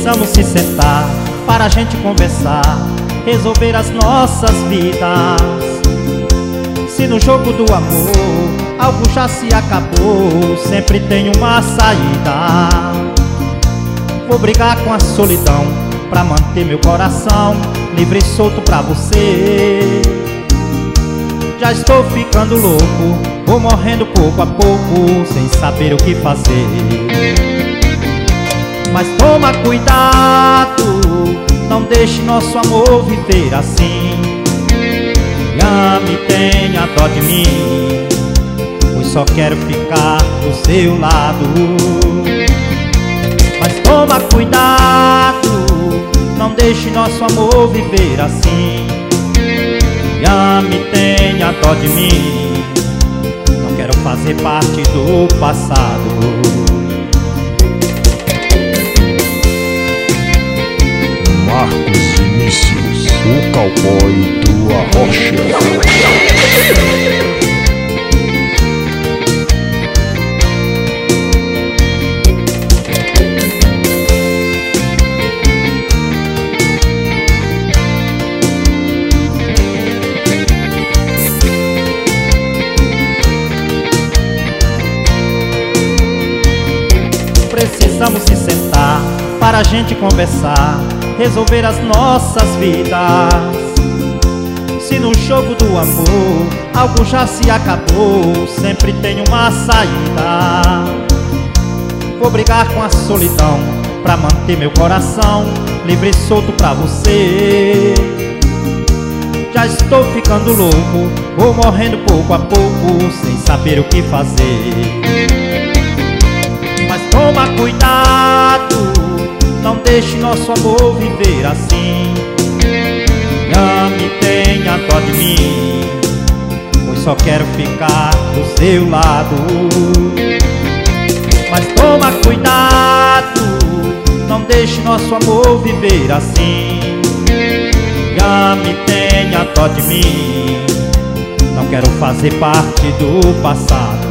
Precisamos se sentar para a gente conversar, resolver as nossas vidas. Se no jogo do amor algo já se acabou, sempre tem uma saída. Vou brigar com a solidão pra manter meu coração livre e solto pra você. Já estou ficando louco, vou morrendo pouco a pouco, sem saber o que fazer. Mas toma cuidado, não deixe nosso amor viver assim. Me ame, tenha dó de mim, pois só quero ficar do seu lado. Mas toma cuidado, não deixe nosso amor viver assim. Me ame, tenha dó de mim, não quero fazer parte do passado. Marcos Vinícius, o cowboy do Arrocha. Precisamos se sentar para a gente conversar, resolver as nossas vidas. Se no jogo do amor algo já se acabou, sempre tem uma saída. Vou brigar com a solidão pra manter meu coração livre e solto pra você. Já estou ficando louco, vou morrendo pouco a pouco, sem saber o que fazer. Mas toma cuidado, não deixe nosso amor viver assim. Me ame, tenha dó de mim, pois só quero ficar do seu lado. Mas toma cuidado, não deixe nosso amor viver assim. Me ame, tenha dó de mim, não quero fazer parte do passado.